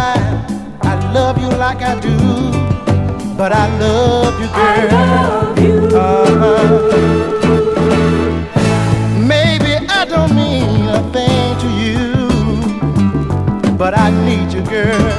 I love you like I do, but I love you, girl. I love you. Maybe I don't mean a thing to you, but I need you, girl.